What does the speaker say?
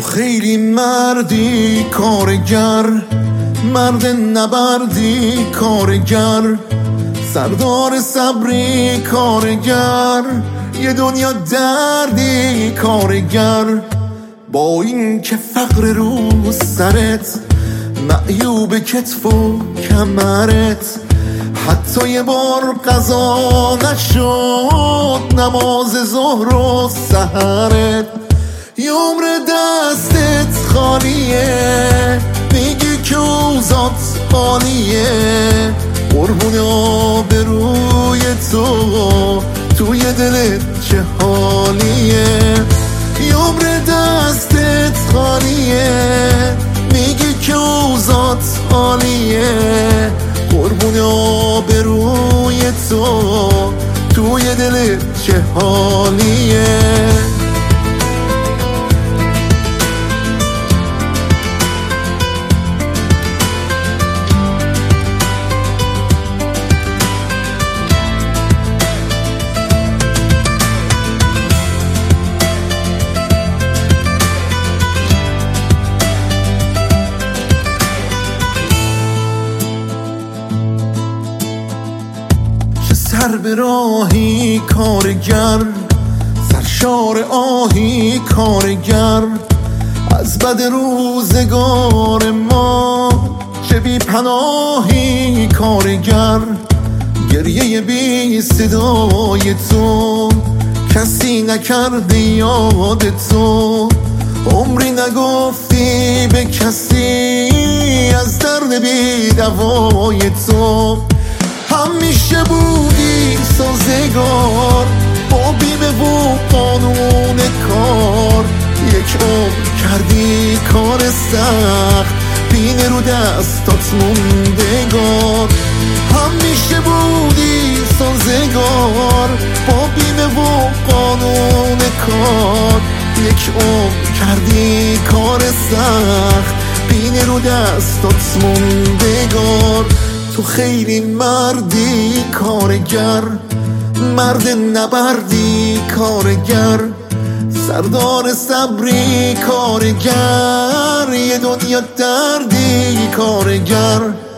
خیلی مردی کارگر، مرد نبردی کارگر، سردار صبری کارگر، یه دنیا دردی کارگر. با این که فقر رو سرت، معیوب کتف و کمرت، حتی یه بار قضا نشد نماز ظهر و سحرت. یه عمر دستت خالیه، میگی که اوضاعت عالیه، قربون آبروی تو توی دلت چه حالیه. یه عمر دستت خالیه، میگی که اوضاعت عالیه، قربون آبروی تو توی دلت چه حالیه. سر به راهی کارگر، سرشار آهی کارگر، از بد روزگار ما چه بی پناهی کارگر. گریه بی صدای تو کسی نکرد یاد تو، عمری نگفتی به کسی از درد بی دوای تو. همیشه بودی سازگار با بیمه و قانون کار، یک عمر کردی کار سخت بینه رو دستات موندگار. همیشه بودی سازگار با بیمه و قانون کار، یک عمر کردی کار سخت بینه رو دستات موندگار. تو خیلی مردی کارگر، مرد نبردی کارگر، سردار صبری کارگر، یه دنیا دردی کارگر.